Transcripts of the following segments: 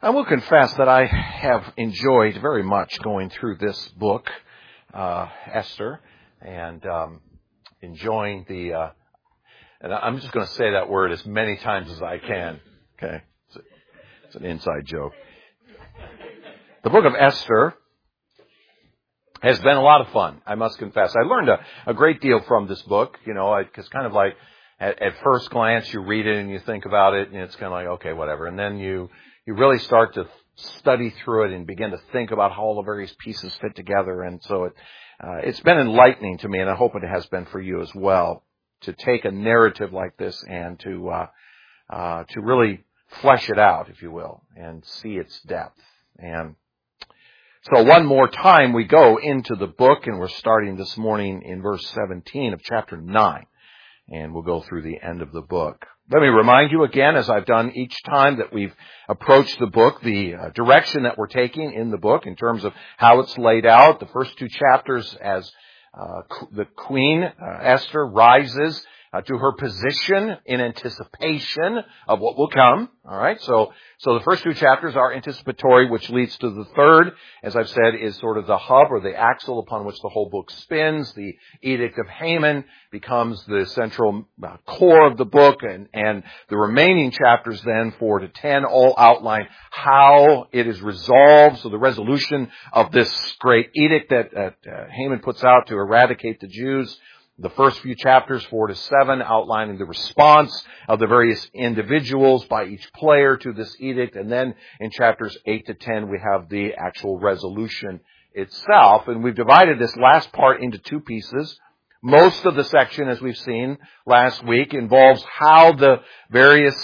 I will confess that I have enjoyed very much going through this book, Esther, and enjoying the, and I'm just going to say that word as many times as I can. Okay, it's an inside joke. The book of Esther has been a lot of fun, I must confess. I learned a great deal from this book, because kind of like at first glance you read it and you think about it and it's kind of like, okay, whatever. And then you really start to study through it and begin to think about how all the various pieces fit together. And so it's been enlightening to me, and I hope it has been for you as well, to take a narrative like this and to really flesh it out, if you will, and see its depth. And so one more time we go into the book, and we're starting this morning in verse 17 of chapter 9, and we'll go through the end of the book. Let me remind you again, as I've done each time that we've approached the book, the direction that we're taking in the book in terms of how it's laid out. The first two chapters as the queen, Esther, rises to her position in anticipation of what will come. All right. So the first two chapters are anticipatory, which leads to the third, as I've said, is sort of the hub or the axle upon which the whole book spins. The Edict of Haman becomes the central core of the book, and the remaining chapters then 4 to 10 all outline how it is resolved. So the resolution of this great edict that Haman puts out to eradicate the Jews. The first few chapters, 4 to 7, outlining the response of the various individuals by each player to this edict. And then in chapters 8 to 10, we have the actual resolution itself. And we've divided this last part into two pieces. Most of the section, as we've seen last week, involves how the various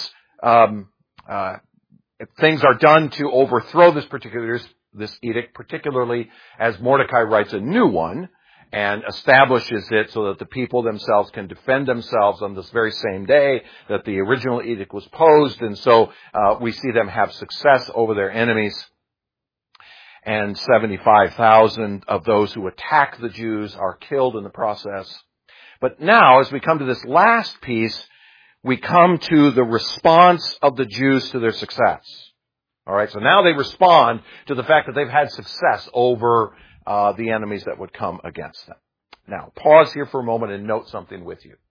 things are done to overthrow this edict, particularly as Mordecai writes a new one and establishes it so that the people themselves can defend themselves on this very same day that the original edict was posed. And so we see them have success over their enemies. And 75,000 of those who attack the Jews are killed in the process. But now, as we come to this last piece, we come to the response of the Jews to their success. All right, so now they respond to the fact that they've had success over the enemies that would come against them. Now, pause here for a moment and note something with you.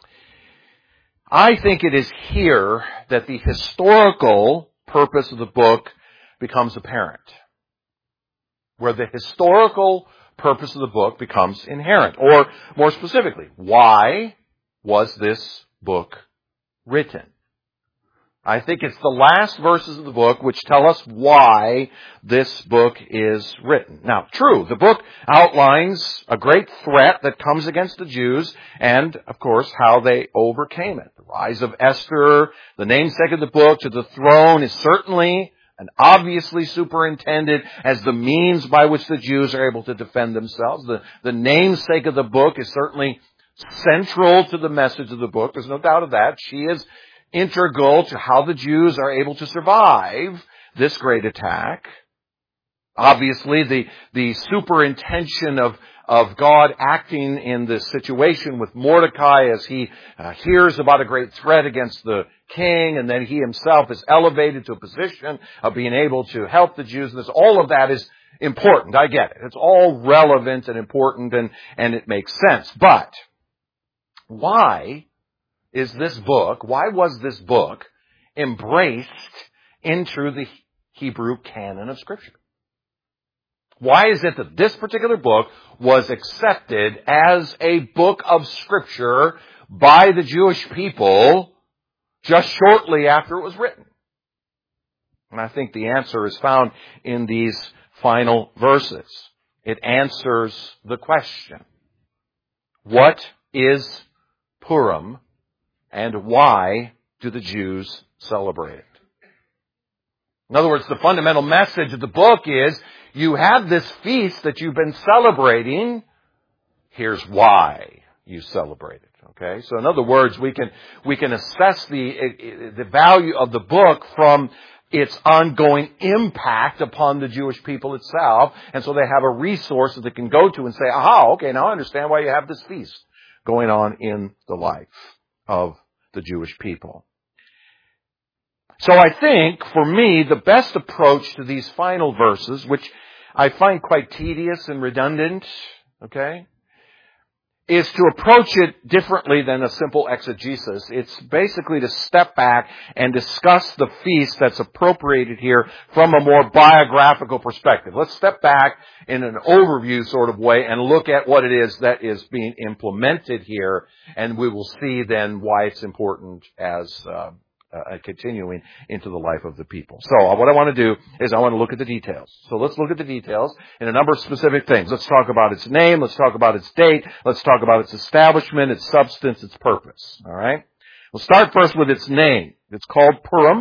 I think it is here that the historical purpose of the book becomes apparent, where the historical purpose of the book becomes inherent. Or, more specifically, why was this book written? I think it's the last verses of the book which tell us why this book is written. Now, true, the book outlines a great threat that comes against the Jews and, of course, how they overcame it. The rise of Esther, the namesake of the book, to the throne is certainly and obviously superintended as the means by which the Jews are able to defend themselves. The namesake of the book is certainly central to the message of the book. There's no doubt of that. She is integral to how the Jews are able to survive this great attack. Obviously, the superintention of God acting in this situation with Mordecai as he hears about a great threat against the king, and then he himself is elevated to a position of being able to help the Jews. All of that is important. I get it. It's all relevant and important, and it makes sense. But why was this book embraced into the Hebrew canon of Scripture? Why is it that this particular book was accepted as a book of Scripture by the Jewish people just shortly after it was written? And I think the answer is found in these final verses. It answers the question, what is Purim and why do the Jews celebrate it? In other words, the fundamental message of the book is, you have this feast that you've been celebrating. Here's why you celebrate it. Okay? So in other words, we can assess the value of the book from its ongoing impact upon the Jewish people itself. And so they have a resource that they can go to and say, aha, okay, now I understand why you have this feast going on in the life of the Jewish people. So I think, for me, the best approach to these final verses, which I find quite tedious and redundant, okay, is to approach it differently than a simple exegesis. It's basically to step back and discuss the feast that's appropriated here from a more biographical perspective. Let's step back in an overview sort of way and look at what it is that is being implemented here, and we will see then why it's important as continuing into the life of the people. So what I want to do is I want to look at the details. So let's look at the details in a number of specific things. Let's talk about its name. Let's talk about its date. Let's talk about its establishment, its substance, its purpose. All right? We'll start first with its name. It's called Purim.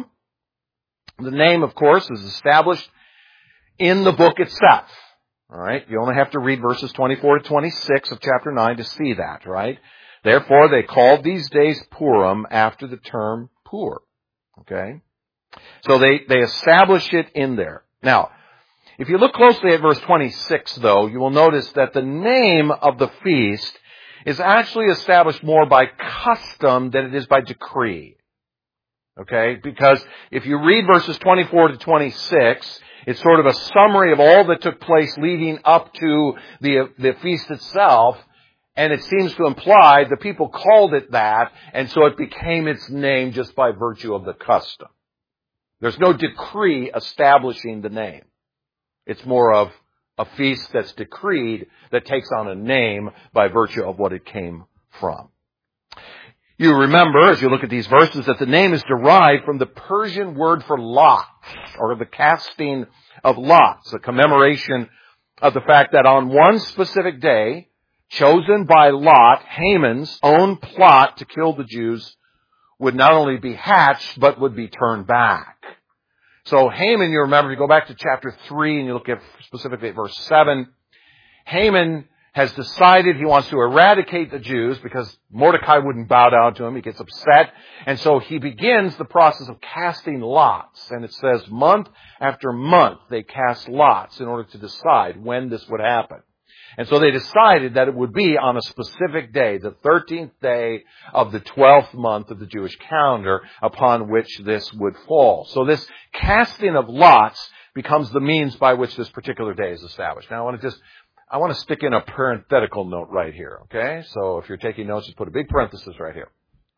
The name, of course, is established in the book itself. All right? You only have to read verses 24 to 26 of chapter 9 to see that, right? Therefore, they called these days Purim after the term Pur. Okay? So they establish it in there. Now, if you look closely at verse 26, though, you will notice that the name of the feast is actually established more by custom than it is by decree. Okay? Because if you read verses 24 to 26, it's sort of a summary of all that took place leading up to the feast itself. And it seems to imply the people called it that, and so it became its name just by virtue of the custom. There's no decree establishing the name. It's more of a feast that's decreed that takes on a name by virtue of what it came from. You remember, as you look at these verses, that the name is derived from the Persian word for lot, or the casting of lots, a commemoration of the fact that on one specific day, chosen by Lot, Haman's own plot to kill the Jews would not only be hatched, but would be turned back. So Haman, you remember, you go back to chapter 3 and you look at specifically at verse 7, Haman has decided he wants to eradicate the Jews because Mordecai wouldn't bow down to him. He gets upset. And so he begins the process of casting lots. And it says month after month they cast lots in order to decide when this would happen. And so they decided that it would be on a specific day, the 13th day of the 12th month of the Jewish calendar, upon which this would fall. So this casting of lots becomes the means by which this particular day is established. Now I want to stick in a parenthetical note right here, okay? So if you're taking notes, just put a big parenthesis right here.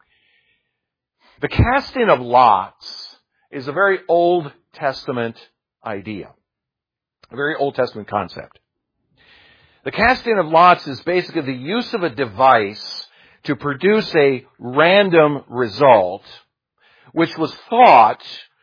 The casting of lots is a very Old Testament idea, a very Old Testament concept. The casting of lots is basically the use of a device to produce a random result, which was thought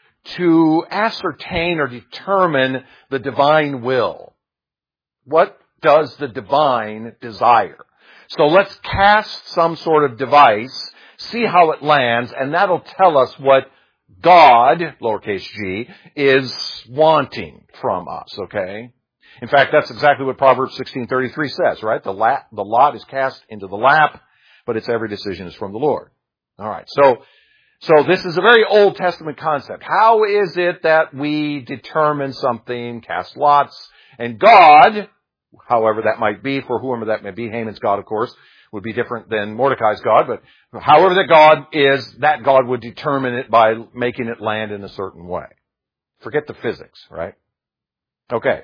to ascertain or determine the divine will. What does the divine desire? So let's cast some sort of device, see how it lands, and that'll tell us what God, lowercase g, is wanting from us, okay? In fact, that's exactly what Proverbs 16:33 says, right? The lot is cast into the lap, but its every decision is from the Lord. All right. So this is a very Old Testament concept. How is it that we determine something, cast lots, and God, however that might be, for whoever that may be, Haman's God, of course, would be different than Mordecai's God, but however that God is, that God would determine it by making it land in a certain way. Forget the physics, right? Okay.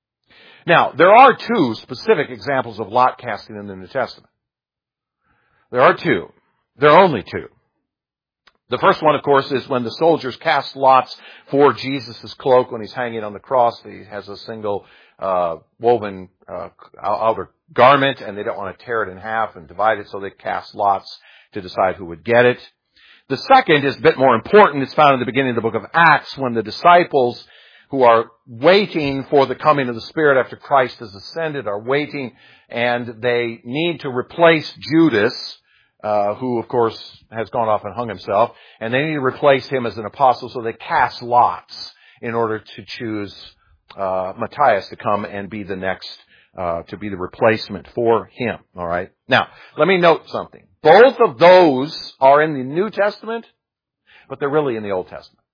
Now, there are two specific examples of lot casting in the New Testament. There are two. There are only two. The first one, of course, is when the soldiers cast lots for Jesus' cloak when he's hanging on the cross. He has a single woven outer garment, and they don't want to tear it in half and divide it, so they cast lots to decide who would get it. The second is a bit more important. It's found in the beginning of the book of Acts when the disciples who are waiting for the coming of the Spirit after Christ has ascended are waiting, and they need to replace Judas, who, of course, has gone off and hung himself, and they need to replace him as an apostle, so they cast lots in order to choose Matthias to come and be the next, to be the replacement for him. All right. Now, let me note something. Both of those are in the New Testament, but they're really in the Old Testament.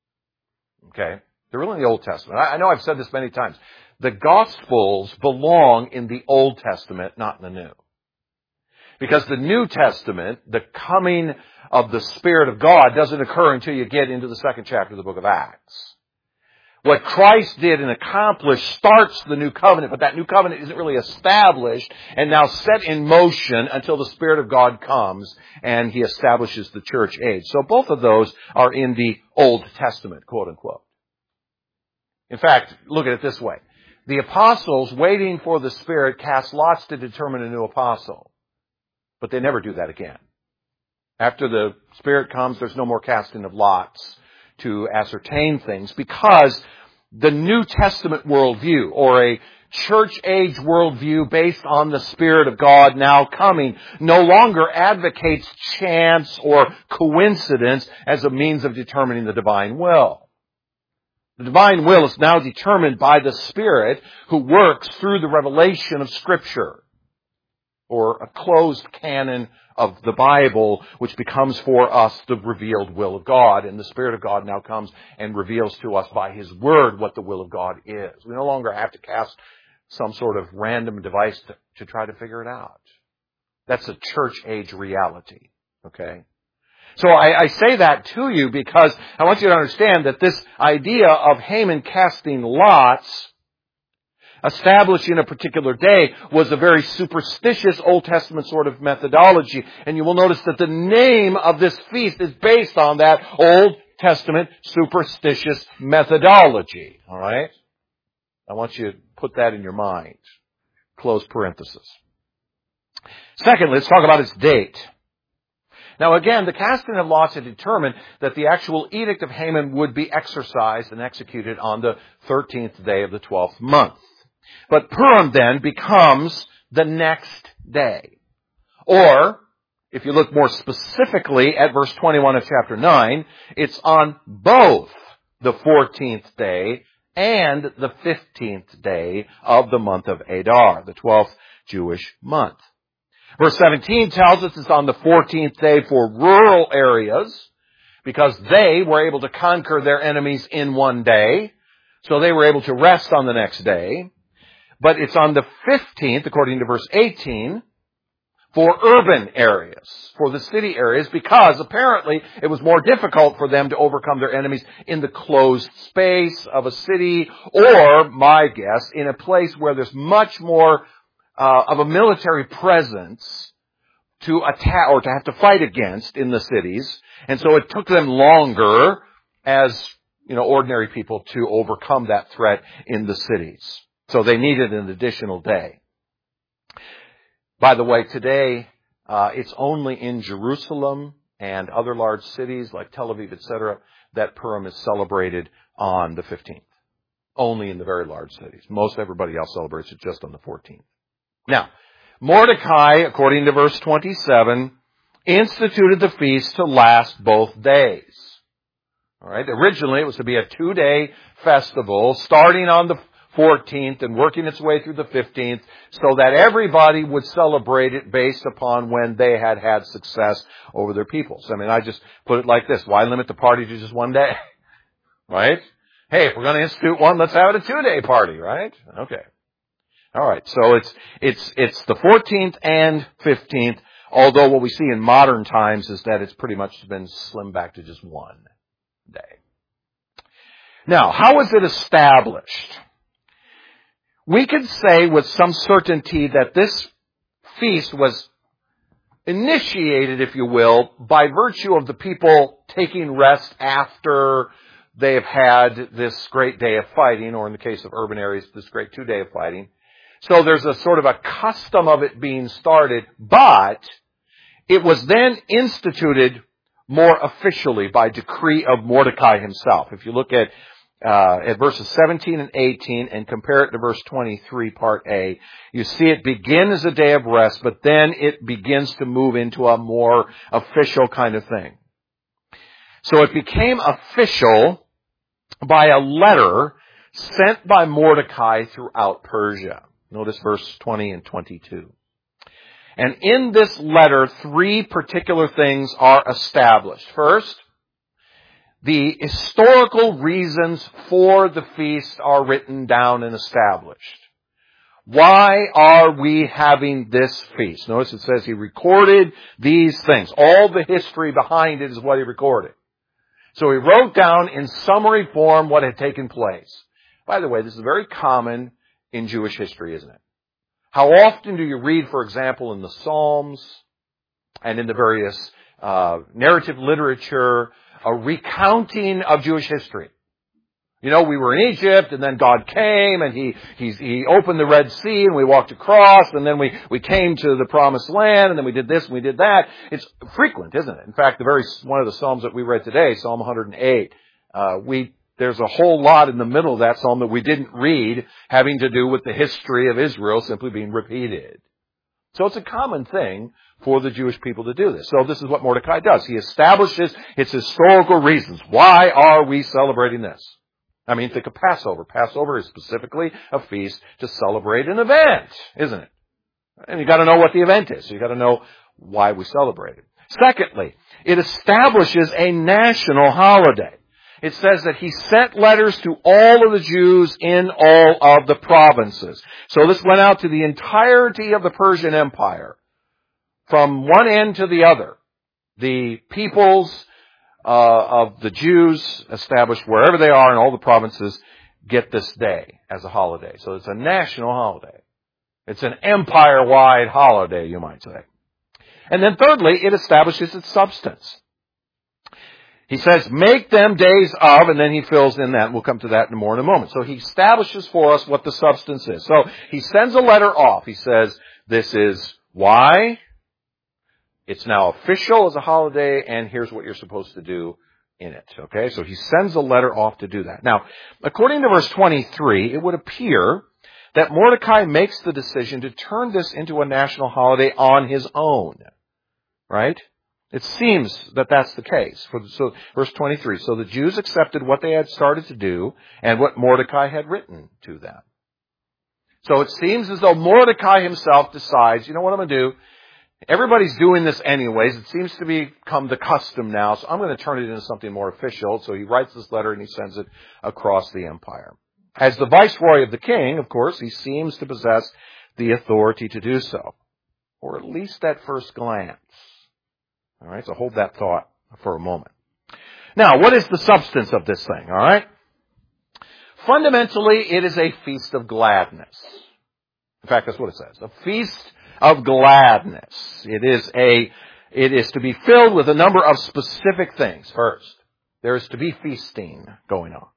Okay? They're really in the Old Testament. I know I've said this many times. The Gospels belong in the Old Testament, not in the New. Because the New Testament, the coming of the Spirit of God, doesn't occur until you get into the second chapter of the book of Acts. What Christ did and accomplished starts the new covenant, but that new covenant isn't really established and now set in motion until the Spirit of God comes and He establishes the church age. So both of those are in the Old Testament, quote unquote. In fact, look at it this way. The apostles, waiting for the Spirit, cast lots to determine a new apostle. But they never do that again. After the Spirit comes, there's no more casting of lots to ascertain things, because the New Testament worldview, or a church age worldview based on the Spirit of God now coming, no longer advocates chance or coincidence as a means of determining the divine will. The divine will is now determined by the Spirit who works through the revelation of Scripture, or a closed canon of the Bible, which becomes for us the revealed will of God. And the Spirit of God now comes and reveals to us by His Word what the will of God is. We no longer have to cast some sort of random device to try to figure it out. That's a church age reality. Okay? So I say that to you because I want you to understand that this idea of Haman casting lots, establishing a particular day, was a very superstitious Old Testament sort of methodology. And you will notice that the name of this feast is based on that Old Testament superstitious methodology. All right? I want you to put that in your mind. Close parenthesis. Second, let's talk about its date. Now again, the casting of lots had determined that the actual edict of Haman would be exercised and executed on the 13th day of the 12th month. But Purim then becomes the next day. Or, if you look more specifically at verse 21 of chapter 9, it's on both the 14th day and the 15th day of the month of Adar, the 12th Jewish month. Verse 17 tells us it's on the 14th day for rural areas, because they were able to conquer their enemies in one day, so they were able to rest on the next day. But it's on the 15th, according to verse 18, for urban areas, for the city areas, because apparently it was more difficult for them to overcome their enemies in the closed space of a city, or, my guess, in a place where there's much more of a military presence to attack or to have to fight against in the cities. And so it took them longer as, ordinary people to overcome that threat in the cities. So they needed an additional day. By the way, today, it's only in Jerusalem and other large cities like Tel Aviv, etc., that Purim is celebrated on the 15th. Only in the very large cities. Most everybody else celebrates it just on the 14th. Now, Mordecai, according to verse 27, instituted the feast to last both days. All right. Originally, it was to be a 2-day festival, starting on the 14th and working its way through the 15th, so that everybody would celebrate it based upon when they had had success over their peoples. I mean, I just put it like this. Why limit the party to just one day? Right? Hey, if we're going to institute one, let's have it a 2-day party, right? Okay. All right. So it's the 14th and 15th, although what we see in modern times is that it's pretty much been slimmed back to just one day. Now, how was it established? We could say with some certainty that this feast was initiated, if you will, by virtue of the people taking rest after they have had this great day of fighting, or in the case of urban areas, this great 2-day of fighting. So there's a sort of a custom of it being started, but it was then instituted more officially by decree of Mordecai himself. If you look at verses 17 and 18 and compare it to verse 23, part A, you see it begin as a day of rest, but then it begins to move into a more official kind of thing. So it became official by a letter sent by Mordecai throughout Persia. Notice verse 20 and 22. And in this letter, 3 particular things are established. First, the historical reasons for the feast are written down and established. Why are we having this feast? Notice it says he recorded these things. All the history behind it is what he recorded. So he wrote down in summary form what had taken place. By the way, this is very common in Jewish history, isn't it? How often do you read, for example, in the Psalms and in the various narrative literature, a recounting of Jewish history? You know, we were in Egypt, and then God came, and He opened the Red Sea, and we walked across, and then we came to the Promised Land, and then we did this, and we did that. It's frequent, isn't it? In fact, one of the Psalms that we read today, Psalm 108, there's a whole lot in the middle of that Psalm that we didn't read, having to do with the history of Israel simply being repeated. So it's a common thing for the Jewish people to do this. So this is what Mordecai does. He establishes its historical reasons. Why are we celebrating this? I mean, think of Passover. Passover is specifically a feast to celebrate an event, isn't it? And you got to know what the event is. You got to know why we celebrate it. Secondly, it establishes a national holiday. It says that he sent letters to all of the Jews in all of the provinces. So this went out to the entirety of the Persian Empire, from one end to the other. The peoples of the Jews established wherever they are in all the provinces get this day as a holiday. So it's a national holiday. It's an empire-wide holiday, you might say. And then thirdly, it establishes its substance. He says, make them days of, and then he fills in that. We'll come to that more in a moment. So he establishes for us what the substance is. So he sends a letter off. He says, this is why it's now official as a holiday, and here's what you're supposed to do in it. Okay, so he sends a letter off to do that. Now, according to verse 23, it would appear that Mordecai makes the decision to turn this into a national holiday on his own. Right? It seems that that's the case. So, verse 23, so the Jews accepted what they had started to do and what Mordecai had written to them. So it seems as though Mordecai himself decides, you know what I'm going to do? Everybody's doing this anyways. It seems to become the custom now, so I'm going to turn it into something more official. So he writes this letter and he sends it across the empire. As the viceroy of the king, of course, he seems to possess the authority to do so, or at least at first glance. All right, so hold that thought for a moment. Now, what is the substance of this thing? All right, fundamentally, it is a feast of gladness. In fact, that's what it says: a feast of gladness. It is to be filled with a number of specific things. First, there is to be feasting going on.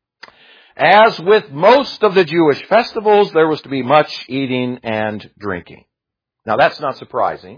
As with most of the Jewish festivals, there was to be much eating and drinking. Now, that's not surprising,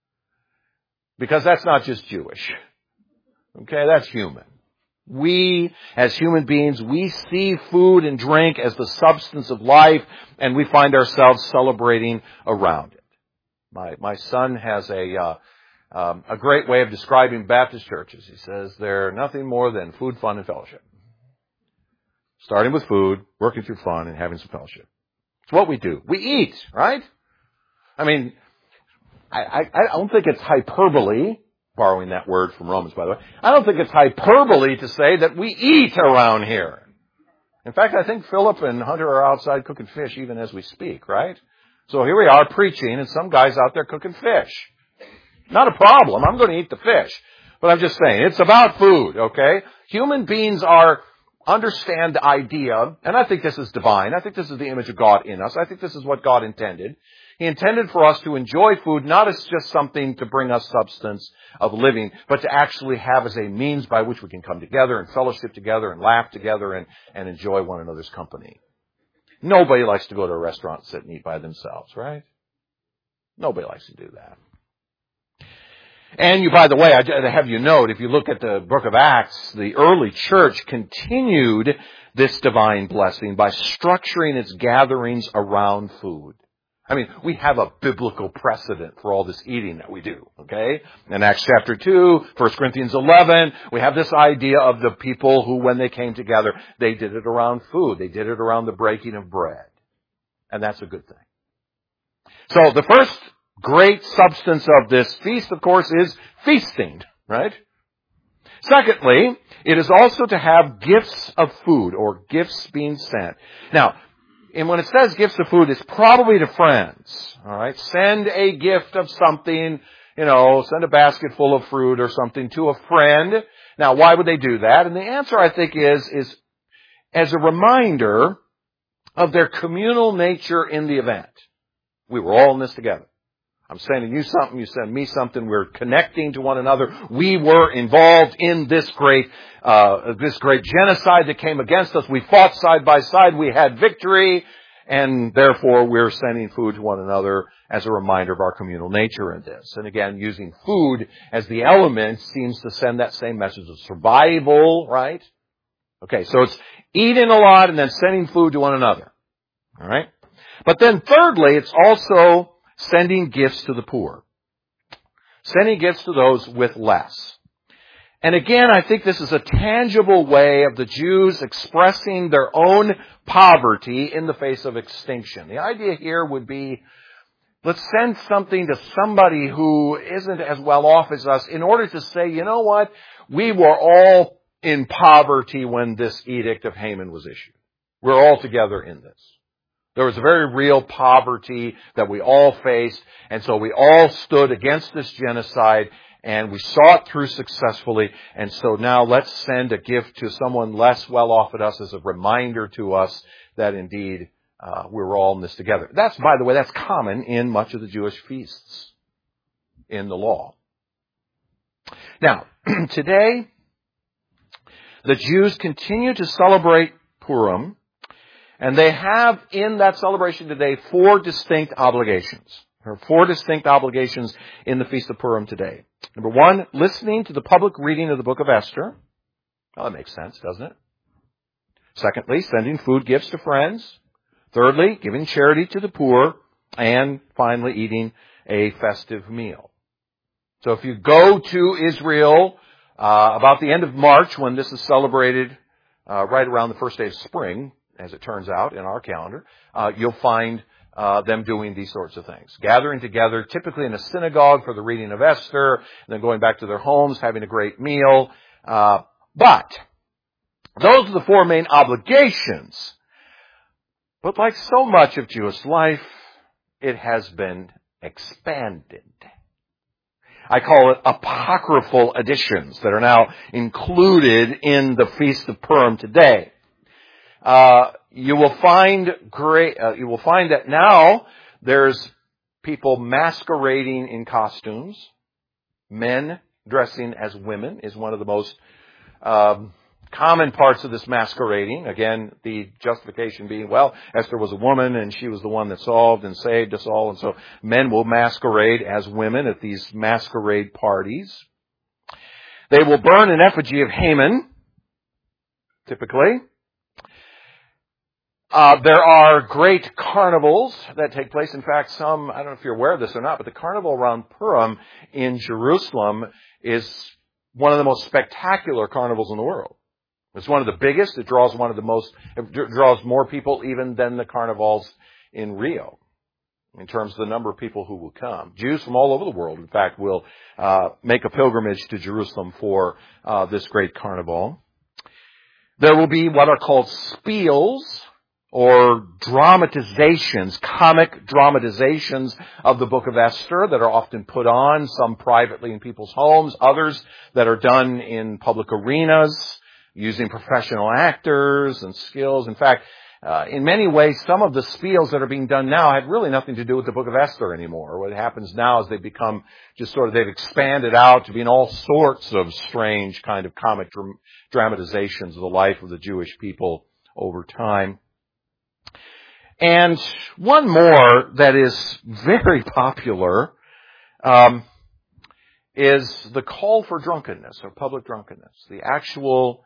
because that's not just Jewish. Okay, that's human. We, as human beings, we see food and drink as the substance of life, and we find ourselves celebrating around it. My son has a great way of describing Baptist churches. He says they're nothing more than food, fun, and fellowship. Starting with food, working through fun, and having some fellowship. It's what we do. We eat, right? I mean, I don't think it's hyperbole, borrowing that word from Romans, by the way. I don't think it's hyperbole to say that we eat around here. In fact, I think Philip and Hunter are outside cooking fish even as we speak, right? So here we are preaching, and some guy's out there cooking fish. Not a problem. I'm going to eat the fish. But I'm just saying, it's about food, okay? Human beings understand the idea, and I think this is divine. I think this is the image of God in us. I think this is what God intended. He intended for us to enjoy food not as just something to bring us substance of living, but to actually have as a means by which we can come together and fellowship together and laugh together and enjoy one another's company. Nobody likes to go to a restaurant and sit and eat by themselves, right? Nobody likes to do that. And by the way, I have you note, if you look at the book of Acts, the early church continued this divine blessing by structuring its gatherings around food. I mean, we have a biblical precedent for all this eating that we do, okay? In Acts chapter 2, 1 Corinthians 11, we have this idea of the people who, when they came together, they did it around food. They did it around the breaking of bread. And that's a good thing. So the first great substance of this feast, of course, is feasting, right? Secondly, it is also to have gifts of food, or gifts being sent. Now, and when it says gifts of food, it's probably to friends. All right? Send a gift of something, send a basket full of fruit or something to a friend. Now, why would they do that? And the answer, I think, is as a reminder of their communal nature in the event. We were all in this together. I'm sending you something, you send me something, we're connecting to one another. We were involved in this great genocide that came against us. We fought side by side, we had victory, and therefore we're sending food to one another as a reminder of our communal nature in this. And again, using food as the element seems to send that same message of survival, right? Okay, so it's eating a lot and then sending food to one another. All right? But then thirdly, it's also sending gifts to the poor. Sending gifts to those with less. And again, I think this is a tangible way of the Jews expressing their own poverty in the face of extinction. The idea here would be, let's send something to somebody who isn't as well off as us in order to say, you know what? We were all in poverty when this edict of Haman was issued. We're all together in this. There was a very real poverty that we all faced, and so we all stood against this genocide, and we saw it through successfully, and so now let's send a gift to someone less well off than us as a reminder to us that indeed we're all in this together. That's, by the way, that's common in much of the Jewish feasts in the law. Now, today, the Jews continue to celebrate Purim, and they have in that celebration today 4 distinct obligations. There are 4 distinct obligations in the Feast of Purim today. Number 1, listening to the public reading of the book of Esther. Well, that makes sense, doesn't it? Secondly, sending food gifts to friends. Thirdly, giving charity to the poor. And finally, eating a festive meal. So if you go to Israel about the end of March, when this is celebrated right around the first day of spring, as it turns out in our calendar, you'll find them doing these sorts of things. Gathering together, typically in a synagogue for the reading of Esther, and then going back to their homes, having a great meal. But those are the 4 main obligations. But like so much of Jewish life, it has been expanded. I call it apocryphal additions that are now included in the Feast of Purim today. You will find that now there's people masquerading in costumes. Men dressing as women is one of the most common parts of this masquerading. Again, the justification being, well, Esther was a woman and she was the one that solved and saved us all. And so men will masquerade as women at these masquerade parties. They will burn an effigy of Haman, typically. There are great carnivals that take place. In fact, I don't know if you're aware of this or not, but the carnival around Purim in Jerusalem is one of the most spectacular carnivals in the world. It's one of the biggest. It draws more people even than the carnivals in Rio in terms of the number of people who will come. Jews from all over the world, in fact, will make a pilgrimage to Jerusalem for this great carnival. There will be what are called spiels, or dramatizations, comic dramatizations of the book of Esther that are often put on, some privately in people's homes, others that are done in public arenas using professional actors and skills. In fact, in many ways, some of the spiels that are being done now have really nothing to do with the book of Esther anymore. What happens now is they become they've expanded out to being all sorts of strange kind of comic dramatizations of the life of the Jewish people over time. And one more that is very popular is the call for drunkenness or public drunkenness, the actual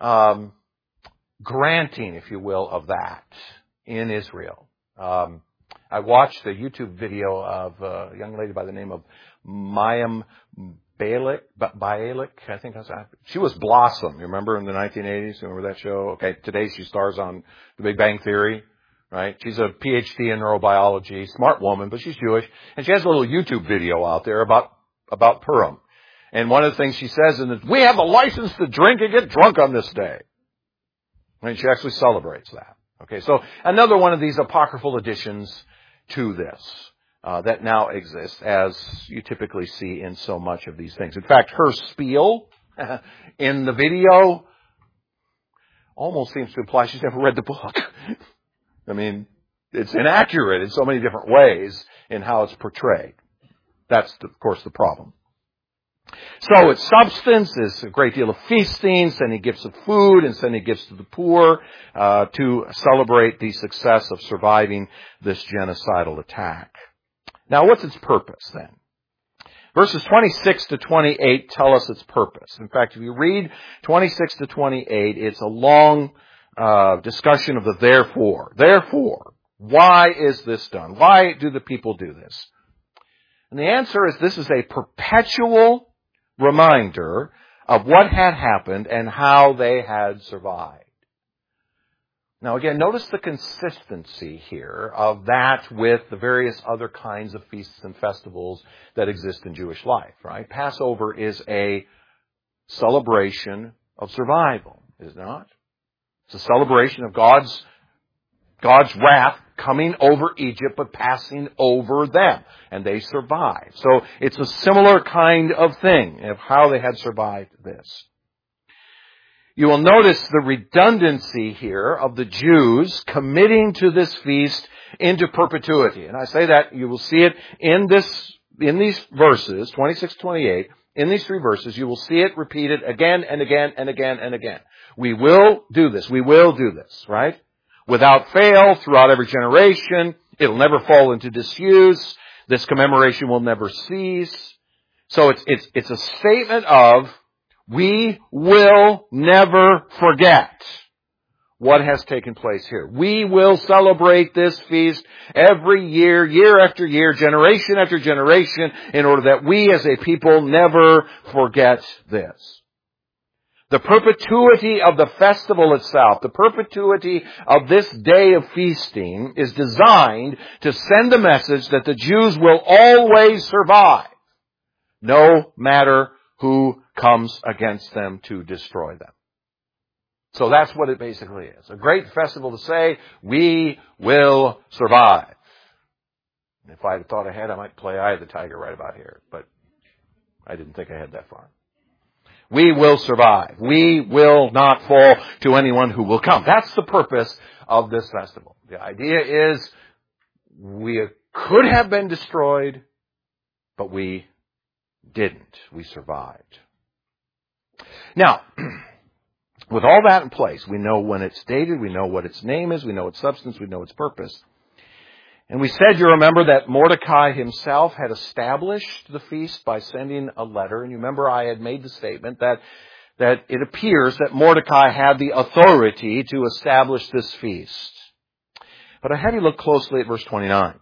granting, if you will, of that in Israel. I watched a YouTube video of a young lady by the name of Mayim Bialik, I think that's that. She was Blossom, you remember, in the 1980s? Remember that show? Okay, today she stars on The Big Bang Theory. Right? She's a PhD in neurobiology, smart woman, but she's Jewish. And she has a little YouTube video out there about Purim. And one of the things she says is, we have a license to drink and get drunk on this day. And she actually celebrates that. Okay, so another one of these apocryphal additions to this that now exists, as you typically see in so much of these things. In fact, her spiel in the video almost seems to imply she's never read the book. I mean, it's inaccurate in so many different ways in how it's portrayed. That's, of course, the problem. So its substance is a great deal of feasting, sending gifts of food and sending gifts to the poor to celebrate the success of surviving this genocidal attack. Now, what's its purpose then? Verses 26 to 28 tell us its purpose. In fact, if you read 26 to 28, it's a long discussion of the therefore. Therefore, why is this done? Why do the people do this? And the answer is this is a perpetual reminder of what had happened and how they had survived. Now again, notice the consistency here of that with the various other kinds of feasts and festivals that exist in Jewish life, right? Passover is a celebration of survival, is it not? It's a celebration of God's wrath coming over Egypt, but passing over them. And they survived. So it's a similar kind of thing of how they had survived this. You will notice the redundancy here of the Jews committing to this feast into perpetuity. And I say that you will see it in these verses, 26, 28, in these three verses, you will see it repeated again and again and again and again. We will do this. We will do this, right? Without fail, throughout every generation, it'll never fall into disuse. This commemoration will never cease. So it's a statement of, we will never forget what has taken place here. We will celebrate this feast every year, year after year, generation after generation, in order that we as a people never forget this. The perpetuity of the festival itself, the perpetuity of this day of feasting is designed to send the message that the Jews will always survive, no matter who comes against them to destroy them. So that's what it basically is. A great festival to say, we will survive. If I had thought ahead, I might play Eye of the Tiger right about here, but I didn't think I had that far. We will survive. We will not fall to anyone who will come. That's the purpose of this festival. The idea is we could have been destroyed, but we didn't. We survived. Now, with all that in place, we know when it's dated, we know what its name is, we know its substance, we know its purpose. And we said, you remember, that Mordecai himself had established the feast by sending a letter. And you remember I had made the statement that it appears that Mordecai had the authority to establish this feast. But I had you look closely at verse 29.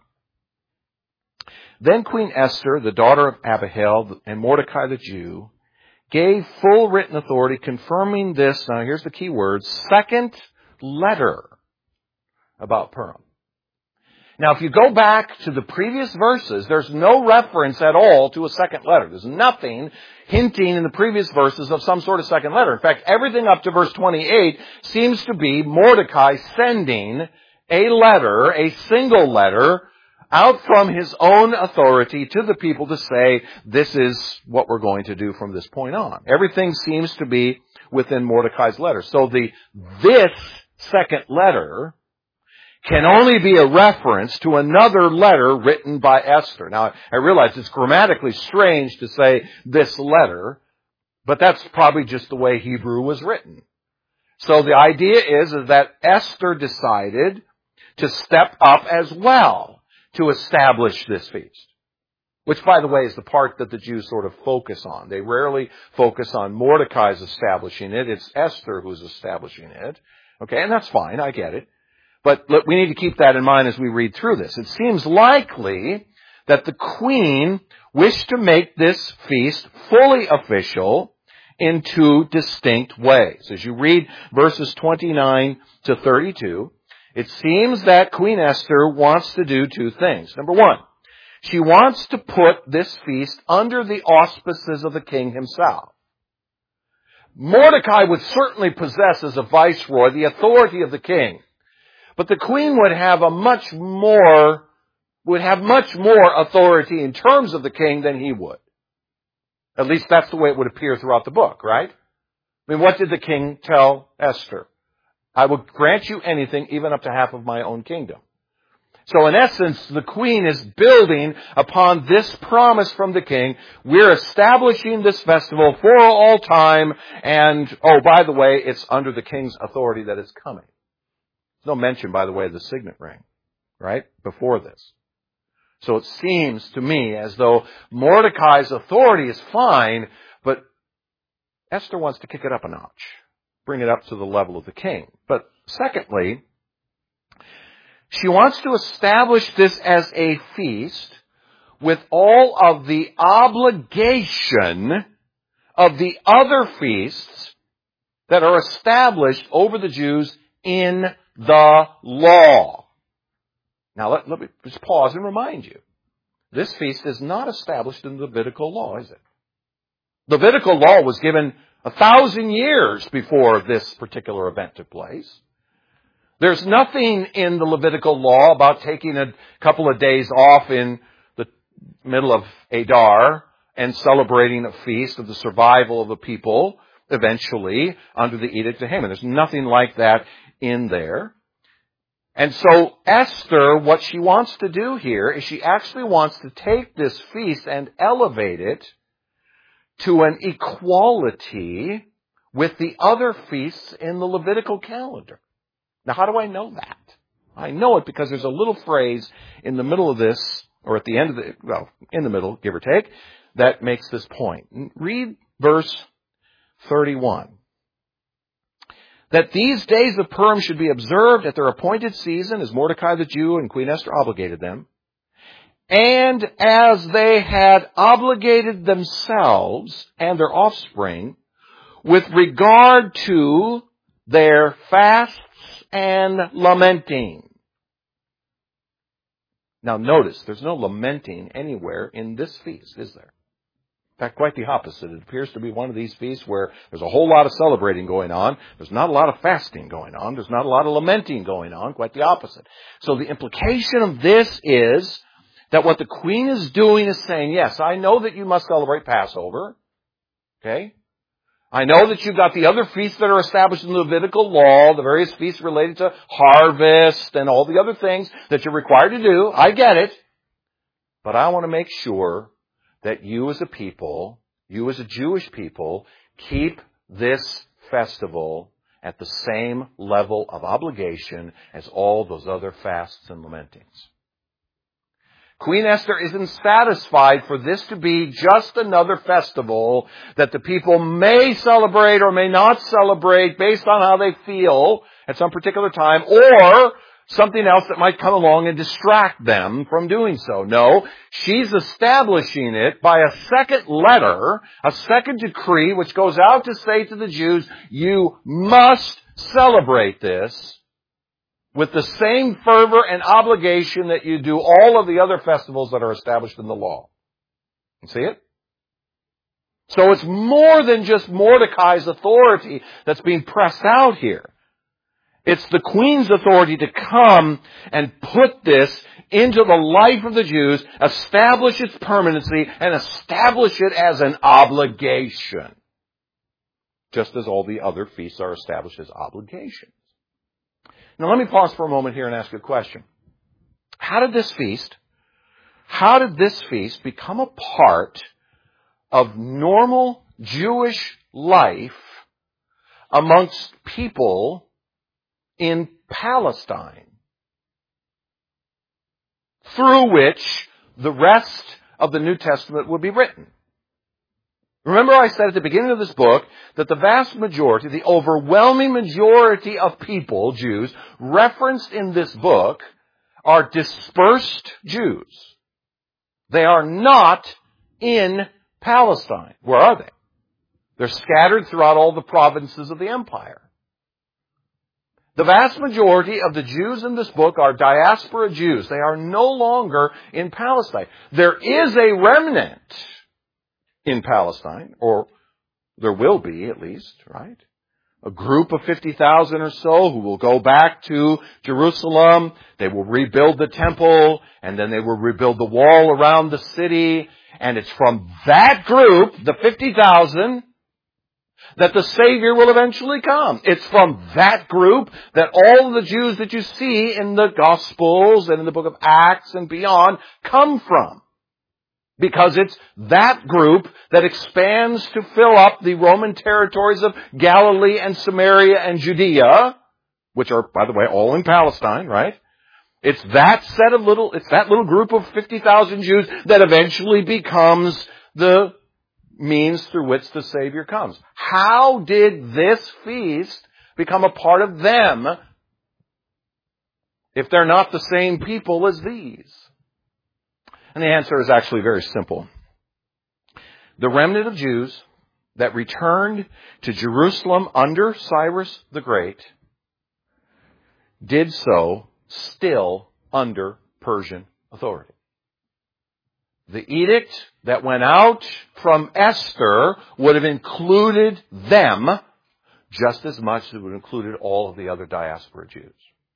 Then Queen Esther, the daughter of Abihail, and Mordecai the Jew, gave full written authority confirming this, now here's the key word, second letter about Purim. Now, if you go back to the previous verses, there's no reference at all to a second letter. There's nothing hinting in the previous verses of some sort of second letter. In fact, everything up to verse 28 seems to be Mordecai sending a letter, a single letter, out from his own authority to the people to say, this is what we're going to do from this point on. Everything seems to be within Mordecai's letter. So this second letter can only be a reference to another letter written by Esther. Now, I realize it's grammatically strange to say this letter, but that's probably just the way Hebrew was written. So the idea is that Esther decided to step up as well to establish this feast. Which, by the way, is the part that the Jews sort of focus on. They rarely focus on Mordecai's establishing it. It's Esther who's establishing it. Okay, and that's fine. I get it. But look, we need to keep that in mind as we read through this. It seems likely that the queen wished to make this feast fully official in two distinct ways. As you read verses 29 to 32, it seems that Queen Esther wants to do two things. Number one, she wants to put this feast under the auspices of the king himself. Mordecai would certainly possess as a viceroy the authority of the king. But the queen would have much more authority in terms of the king than he would. At least that's the way it would appear throughout the book, right? I mean, what did the king tell Esther? I will grant you anything, even up to half of my own kingdom. So in essence, the queen is building upon this promise from the king. We're establishing this festival for all time. And, oh, by the way, it's under the king's authority that it's coming. There's no mention, by the way, of the signet ring, right? Before this. So it seems to me as though Mordecai's authority is fine, but Esther wants to kick it up a notch. Bring it up to the level of the king. But secondly, she wants to establish this as a feast with all of the obligation of the other feasts that are established over the Jews in the law. Now let me just pause and remind you. This feast is not established in the Levitical law, is it? Levitical law was given 1,000 years before this particular event took place. There's nothing in the Levitical law about taking a couple of days off in the middle of Adar and celebrating a feast of the survival of the people eventually under the Edict of Haman. There's nothing like that in there. And so Esther, what she wants to do here is she actually wants to take this feast and elevate it to an equality with the other feasts in the Levitical calendar. Now, how do I know that? I know it because there's a little phrase in the middle of this, or at the end of the, well, in the middle, give or take, that makes this point. Read verse 31. That these days of Purim should be observed at their appointed season, as Mordecai the Jew and Queen Esther obligated them, and as they had obligated themselves and their offspring with regard to their fasts and lamenting. Now notice, there's no lamenting anywhere in this feast, is there? In fact, quite the opposite. It appears to be one of these feasts where there's a whole lot of celebrating going on. There's not a lot of fasting going on. There's not a lot of lamenting going on. Quite the opposite. So the implication of this is that what the queen is doing is saying, yes, I know that you must celebrate Passover. Okay? I know that you've got the other feasts that are established in the Levitical law, the various feasts related to harvest and all the other things that you're required to do. I get it. But I want to make sure that you as a people, you as a Jewish people, keep this festival at the same level of obligation as all those other fasts and lamentings. Queen Esther isn't satisfied for this to be just another festival that the people may celebrate or may not celebrate based on how they feel at some particular time, or something else that might come along and distract them from doing so. No, she's establishing it by a second letter, a second decree, which goes out to say to the Jews, you must celebrate this with the same fervor and obligation that you do all of the other festivals that are established in the law. You see it? So it's more than just Mordecai's authority that's being pressed out here. It's the queen's authority to come and put this into the life of the Jews, establish its permanency, and establish it as an obligation. Just as all the other feasts are established as obligations. Now let me pause for a moment here and ask you a question. How did this feast become a part of normal Jewish life amongst people in Palestine, through which the rest of the New Testament would be written? Remember I said at the beginning of this book that the vast majority, the overwhelming majority of people, Jews, referenced in this book are dispersed Jews. They are not in Palestine. Where are they? They're scattered throughout all the provinces of the empire. The vast majority of the Jews in this book are diaspora Jews. They are no longer in Palestine. There is a remnant in Palestine, or there will be at least, right? a group of 50,000 or so who will go back to Jerusalem. They will rebuild the temple, and then they will rebuild the wall around the city. And it's from that group, the 50,000, that the Savior will eventually come. It's from that group that all of the Jews that you see in the Gospels and in the book of Acts and beyond come from. Because it's that group that expands to fill up the Roman territories of Galilee and Samaria and Judea, which are, by the way, all in Palestine, right? It's that little group of 50,000 Jews that eventually becomes the means through which the Savior comes. How did this feast become a part of them if they're not the same people as these? And the answer is actually very simple. The remnant of Jews that returned to Jerusalem under Cyrus the Great did so still under Persian authority. The edict that went out from Esther would have included them just as much as it would have included all of the other diaspora Jews.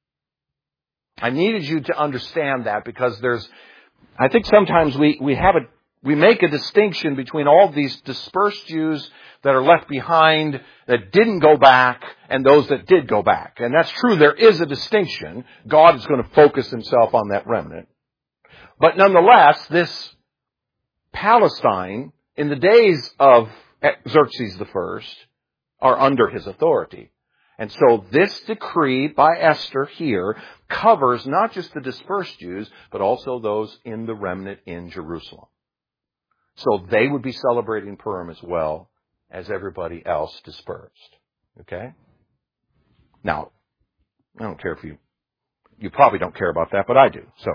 I needed you to understand that because I think sometimes we make a distinction between all these dispersed Jews that are left behind that didn't go back and those that did go back. And that's true. There is a distinction. God is going to focus himself on that remnant. But nonetheless, this Palestine, in the days of Xerxes I, are under his authority. And so this decree by Esther here covers not just the dispersed Jews, but also those in the remnant in Jerusalem. So they would be celebrating Purim as well as everybody else dispersed. Okay? Now, I don't care if you probably don't care about that, but I do. So,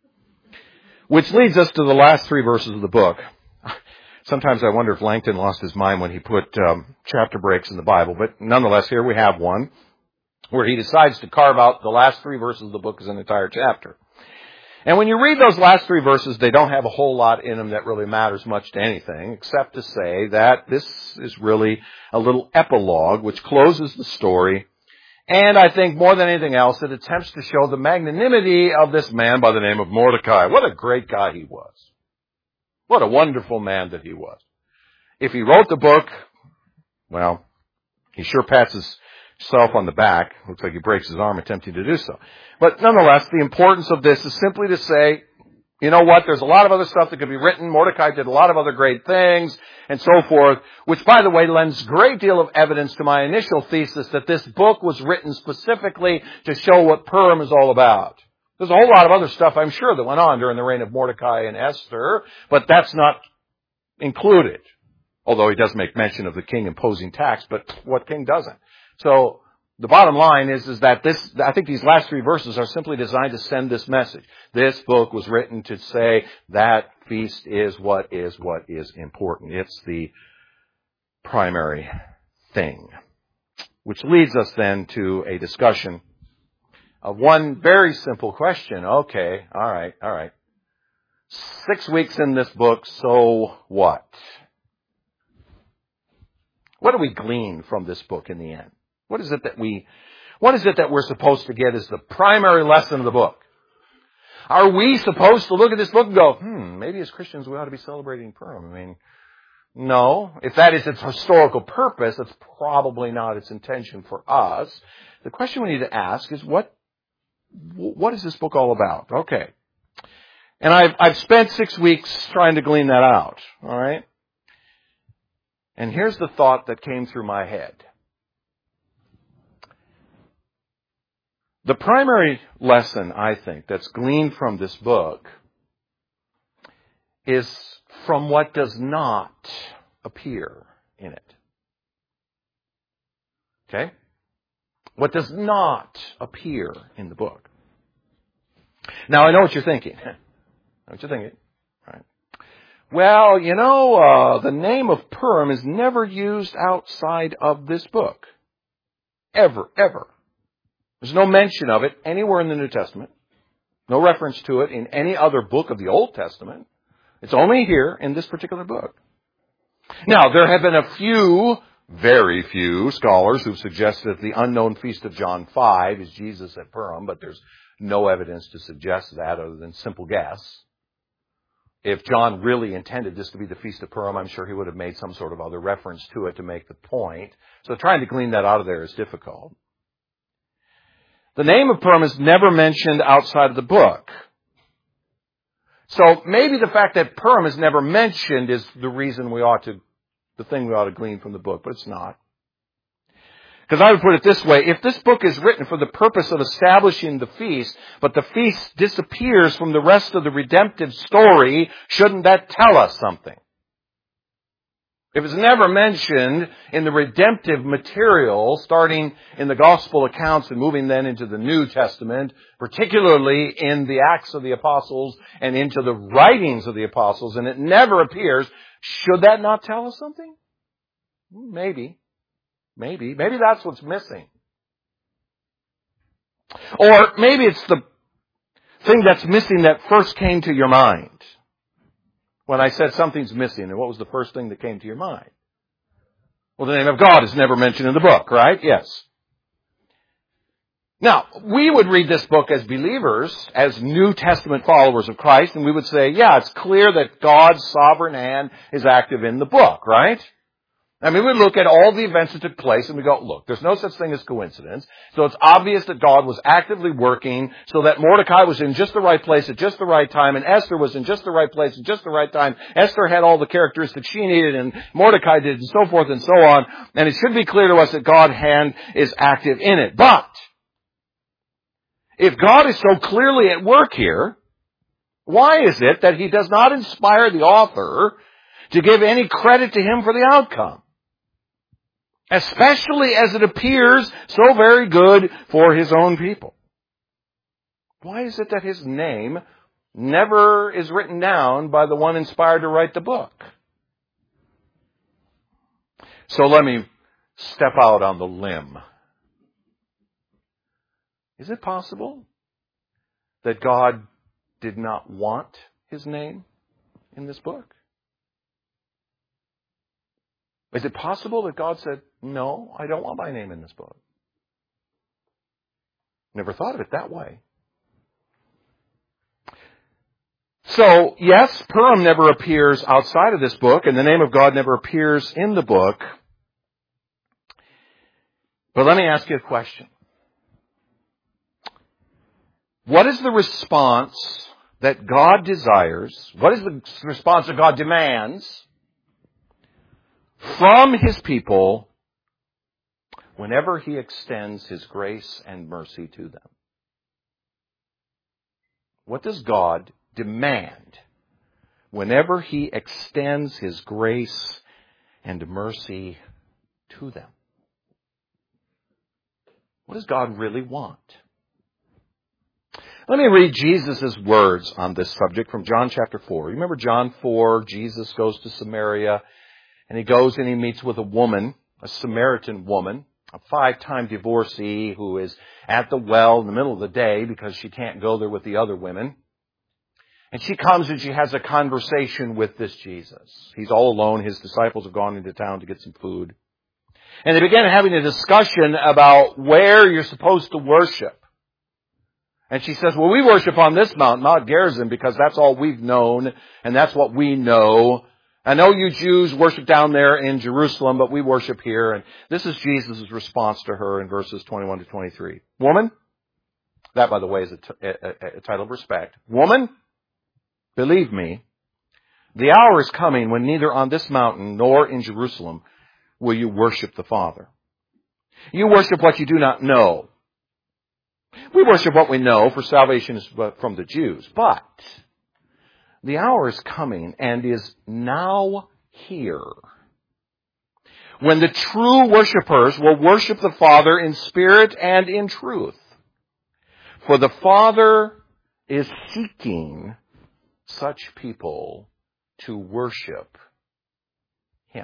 which leads us to the last three verses of the book. Sometimes I wonder if Langton lost his mind when he put chapter breaks in the Bible, but nonetheless, here we have one where he decides to carve out the last three verses of the book as an entire chapter. And when you read those last three verses, they don't have a whole lot in them that really matters much to anything, except to say that this is really a little epilogue which closes the story. And I think more than anything else, it attempts to show the magnanimity of this man by the name of Mordecai. What a great guy he was. What a wonderful man that he was. If he wrote the book, well, he sure pats himself on the back. Looks like he breaks his arm attempting to do so. But nonetheless, the importance of this is simply to say, you know what, there's a lot of other stuff that could be written. Mordecai did a lot of other great things and so forth, which, by the way, lends a great deal of evidence to my initial thesis that this book was written specifically to show what Purim is all about. There's a whole lot of other stuff, I'm sure, that went on during the reign of Mordecai and Esther, but that's not included. Although he does make mention of the king imposing tax, but what king doesn't? So the bottom line is that I think these last three verses are simply designed to send this message. This book was written to say that feast is what is important. It's the primary thing. Which leads us then to a discussion of one very simple question. Okay, all right. 6 weeks in this book, so what? What do we glean from this book in the end? What is it that we're supposed to get as the primary lesson of the book? Are we supposed to look at this book and go, maybe as Christians we ought to be celebrating Purim? I mean, no. If that is its historical purpose, that's probably not its intention for us. The question we need to ask is, what is this book all about? Okay. And I've spent 6 weeks trying to glean that out. All right. And here's the thought that came through my head. The primary lesson, I think, that's gleaned from this book is from what does not appear in it. Okay? What does not appear in the book. Now, I know what you're thinking. All right. Well, the name of Purim is never used outside of this book. Ever. There's no mention of it anywhere in the New Testament. No reference to it in any other book of the Old Testament. It's only here in this particular book. Now, there have been a few very few scholars who've suggested that the unknown feast of John 5 is Jesus at Purim, but there's no evidence to suggest that other than simple guess. If John really intended this to be the Feast of Purim, I'm sure he would have made some sort of other reference to it to make the point. So trying to glean that out of there is difficult. The name of Purim is never mentioned outside of the book. So maybe the fact that Purim is never mentioned is the thing we ought to glean from the book, but it's not. Because I would put it this way, if this book is written for the purpose of establishing the feast, but the feast disappears from the rest of the redemptive story, shouldn't that tell us something? If it's never mentioned in the redemptive material, starting in the gospel accounts and moving then into the New Testament, particularly in the Acts of the Apostles and into the writings of the Apostles, and it never appears, should that not tell us something? Maybe. Maybe that's what's missing. Or maybe it's the thing that's missing that first came to your mind. When I said something's missing, and what was the first thing that came to your mind? Well, the name of God is never mentioned in the book, right? Yes. Now, we would read this book as believers, as New Testament followers of Christ, and we would say, yeah, it's clear that God's sovereign hand is active in the book, right? I mean, we look at all the events that took place and we go, look, there's no such thing as coincidence. So it's obvious that God was actively working so that Mordecai was in just the right place at just the right time, and Esther was in just the right place at just the right time. Esther had all the characteristics she needed and Mordecai did, and so forth and so on. And it should be clear to us that God's hand is active in it. But if God is so clearly at work here, why is it that He does not inspire the author to give any credit to Him for the outcome? Especially as it appears so very good for His own people. Why is it that His name never is written down by the one inspired to write the book? So let me step out on the limb. Is it possible that God did not want His name in this book? Is it possible that God said, no, I don't want my name in this book? Never thought of it that way. So, yes, Purim never appears outside of this book, and the name of God never appears in the book. But let me ask you a question. What is the response that God desires? What is the response that God demands from His people whenever He extends His grace and mercy to them? What does God demand whenever He extends His grace and mercy to them? What does God really want? Let me read Jesus' words on this subject from John chapter 4. Remember John 4, Jesus goes to Samaria, and He goes and He meets with a woman, a Samaritan woman, a 5-time divorcee who is at the well in the middle of the day because she can't go there with the other women. And she comes and she has a conversation with this Jesus. He's all alone. His disciples have gone into town to get some food. And they begin having a discussion about where you're supposed to worship. And she says, well, we worship on this mountain, Mount Gerizim, because that's all we've known, and that's what we know. I know you Jews worship down there in Jerusalem, but we worship here. And this is Jesus' response to her in verses 21 to 23. Woman, that, by the way, is a title of respect. Woman, believe me, the hour is coming when neither on this mountain nor in Jerusalem will you worship the Father. You worship what you do not know. We worship what we know, for salvation is from the Jews. But the hour is coming and is now here when the true worshipers will worship the Father in spirit and in truth. For the Father is seeking such people to worship Him.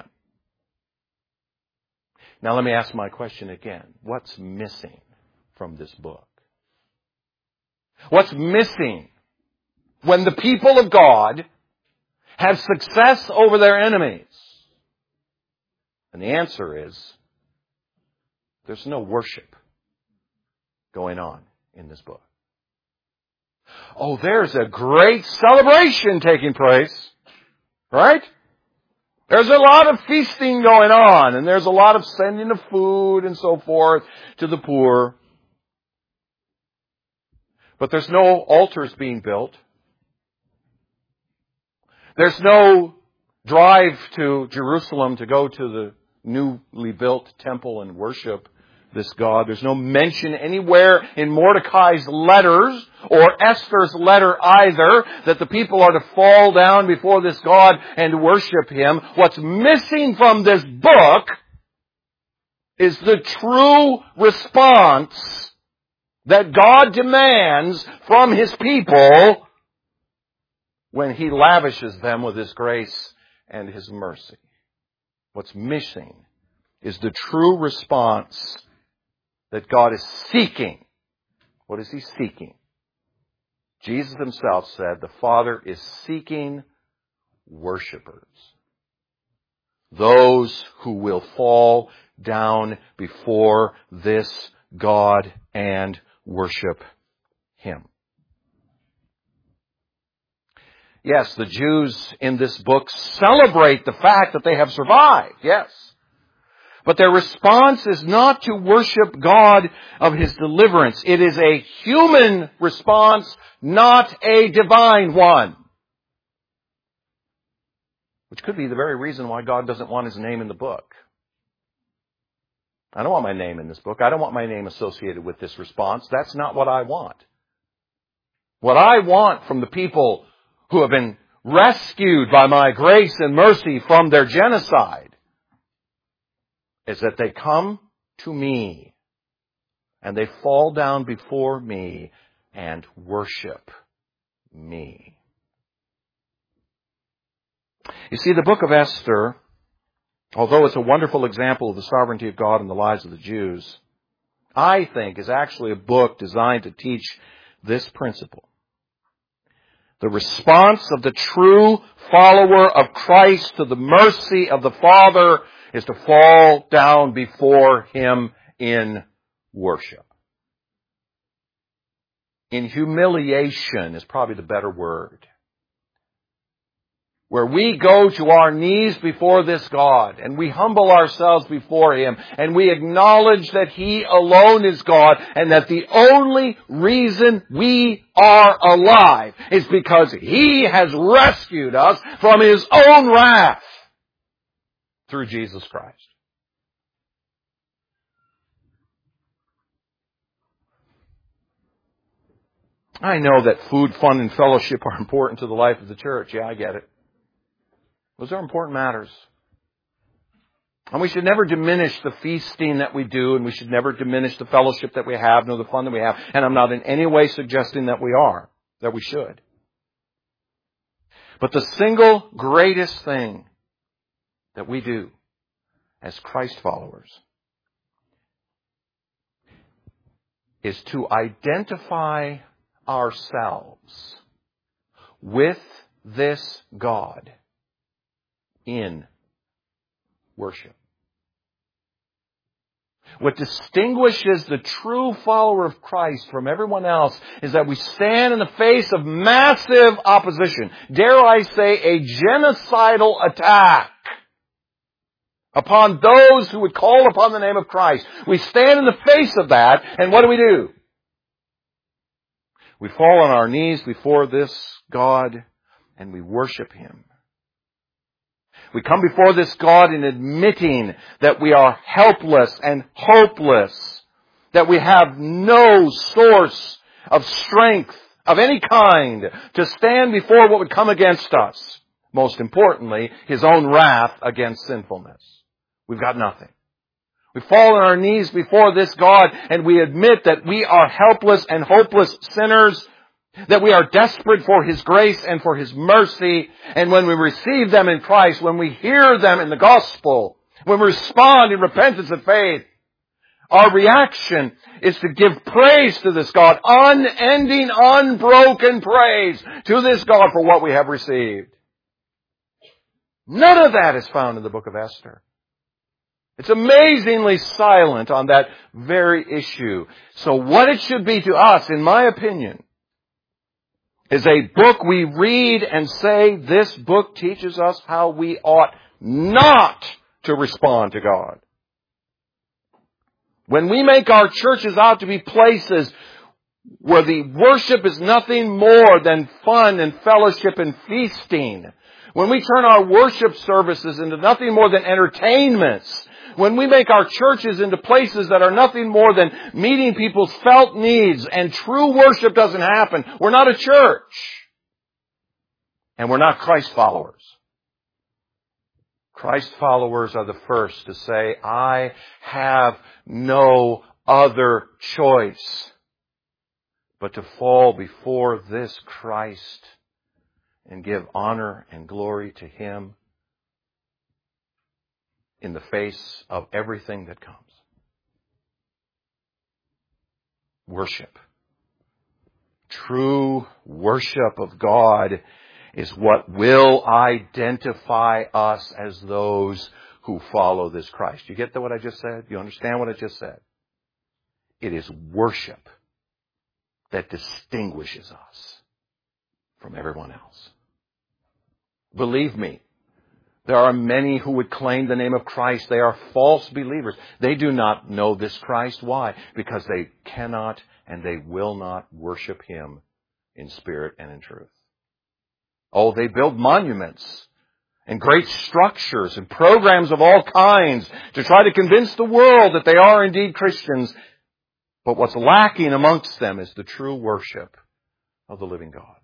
Now let me ask my question again. What's missing from this book? What's missing when the people of God have success over their enemies And the answer is, there's no worship going on in this book. Oh, there's a great celebration taking place, right? There's a lot of feasting going on, and there's a lot of sending of food and so forth to the poor. But there's no altars being built. There's no drive to Jerusalem to go to the newly built temple and worship this God. There's no mention anywhere in Mordecai's letters or Esther's letter either that the people are to fall down before this God and worship Him. What's missing from this book is the true response that God demands from His people when He lavishes them with His grace and His mercy. What's missing is the true response that God is seeking. What is He seeking? Jesus Himself said the Father is seeking worshipers. Those who will fall down before this God and worship Him. Yes, the Jews in this book celebrate the fact that they have survived. Yes. But their response is not to worship God of His deliverance. It is a human response, not a divine one. Which could be the very reason why God doesn't want His name in the book. I don't want my name in this book. I don't want my name associated with this response. That's not what I want. What I want from the people who have been rescued by my grace and mercy from their genocide is that they come to me and they fall down before me and worship me. You see, the book of Esther, although it's a wonderful example of the sovereignty of God in the lives of the Jews, I think is actually a book designed to teach this principle. The response of the true follower of Christ to the mercy of the Father is to fall down before Him in worship. In humiliation is probably the better word. Where we go to our knees before this God and we humble ourselves before Him and we acknowledge that He alone is God and that the only reason we are alive is because He has rescued us from His own wrath through Jesus Christ. I know that food, fun, and fellowship are important to the life of the church. Yeah, I get it. Those are important matters. And we should never diminish the feasting that we do, and we should never diminish the fellowship that we have, nor the fun that we have. And I'm not in any way suggesting that we should. But the single greatest thing that we do as Christ followers is to identify ourselves with this God in worship. What distinguishes the true follower of Christ from everyone else is that we stand in the face of massive opposition. Dare I say, a genocidal attack upon those who would call upon the name of Christ. We stand in the face of that, and what do? We fall on our knees before this God, and we worship Him. We come before this God in admitting that we are helpless and hopeless, that we have no source of strength of any kind to stand before what would come against us. Most importantly, His own wrath against sinfulness. We've got nothing. We fall on our knees before this God and we admit that we are helpless and hopeless sinners, that we are desperate for His grace and for His mercy. And when we receive them in Christ, when we hear them in the gospel, when we respond in repentance and faith, our reaction is to give praise to this God, unending, unbroken praise to this God for what we have received. None of that is found in the book of Esther. It's amazingly silent on that very issue. So what it should be to us, in my opinion, is a book we read and say, this book teaches us how we ought not to respond to God. When we make our churches out to be places where the worship is nothing more than fun and fellowship and feasting, when we turn our worship services into nothing more than entertainments, when we make our churches into places that are nothing more than meeting people's felt needs and true worship doesn't happen, we're not a church. And we're not Christ followers. Christ followers are the first to say, I have no other choice but to fall before this Christ and give honor and glory to Him in the face of everything that comes. Worship. True worship of God is what will identify us as those who follow this Christ. You get what I just said? You understand what I just said? It is worship that distinguishes us from everyone else. Believe me, there are many who would claim the name of Christ. They are false believers. They do not know this Christ. Why? Because they cannot and they will not worship Him in spirit and in truth. Oh, they build monuments and great structures and programs of all kinds to try to convince the world that they are indeed Christians. But what's lacking amongst them is the true worship of the living God.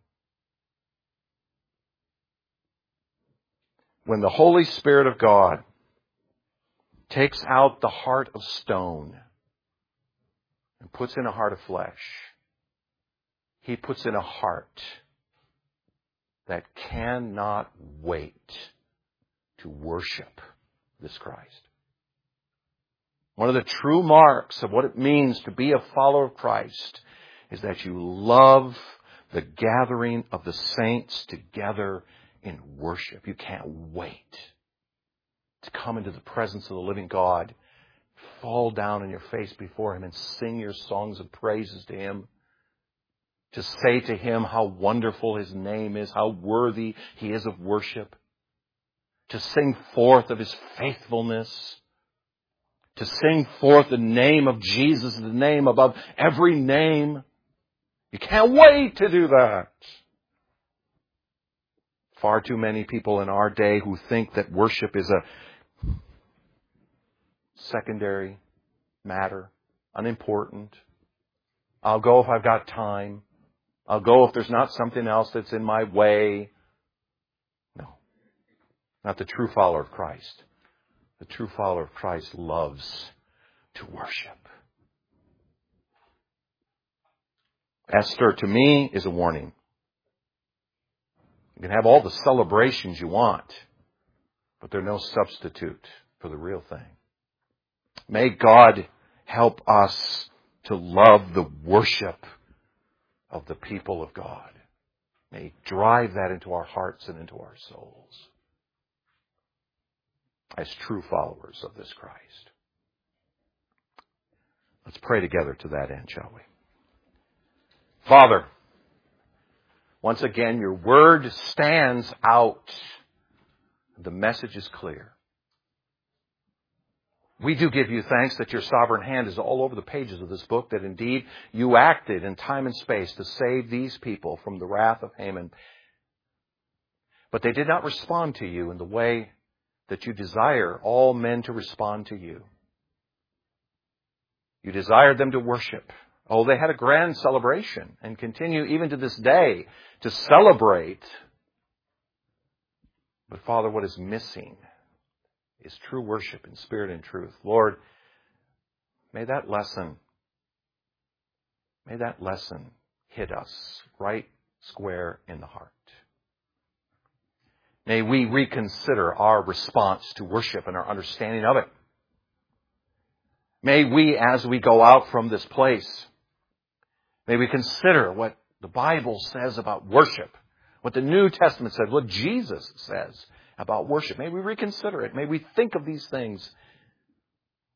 When the Holy Spirit of God takes out the heart of stone and puts in a heart of flesh, He puts in a heart that cannot wait to worship this Christ. One of the true marks of what it means to be a follower of Christ is that you love the gathering of the saints together in worship. You can't wait to come into the presence of the living God, fall down on your face before Him and sing your songs of praises to Him, to say to Him how wonderful His name is, how worthy He is of worship, to sing forth of His faithfulness, to sing forth the name of Jesus, the name above every name. You can't wait to do that. Far too many people in our day who think that worship is a secondary matter, unimportant. I'll go if I've got time. I'll go if there's not something else that's in my way. No, not the true follower of Christ. The true follower of Christ loves to worship. Esther, to me, is a warning. You can have all the celebrations you want, but they're no substitute for the real thing. May God help us to love the worship of the people of God. May He drive that into our hearts and into our souls as true followers of this Christ. Let's pray together to that end, shall we? Father, once again, your word stands out. The message is clear. We do give you thanks that your sovereign hand is all over the pages of this book, that indeed you acted in time and space to save these people from the wrath of Haman. But they did not respond to you in the way that you desire all men to respond to you. You desired them to worship. Oh, they had a grand celebration and continue even to this day to celebrate. But Father, what is missing is true worship in spirit and truth. Lord, may that lesson hit us right square in the heart. May we reconsider our response to worship and our understanding of it. May we, as we go out from this place, may we consider what the Bible says about worship, what the New Testament says, what Jesus says about worship. May we reconsider it. May we think of these things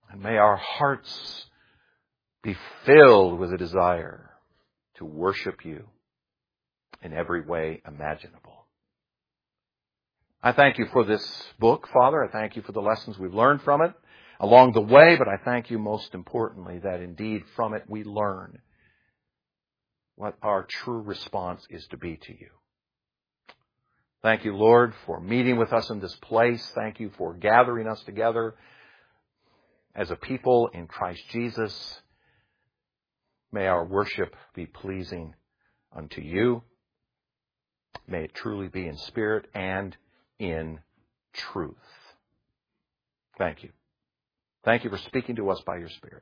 And may our hearts be filled with a desire to worship you in every way imaginable. I thank you for this book, Father. I thank you for the lessons we've learned from it along the way, but I thank you most importantly that indeed from it we learn what our true response is to be to you. Thank you, Lord, for meeting with us in this place. Thank you for gathering us together as a people in Christ Jesus. May our worship be pleasing unto you. May it truly be in spirit and in truth. Thank you. Thank you for speaking to us by your Spirit.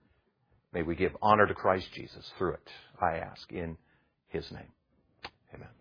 May we give honor to Christ Jesus through it, I ask, in his name. Amen.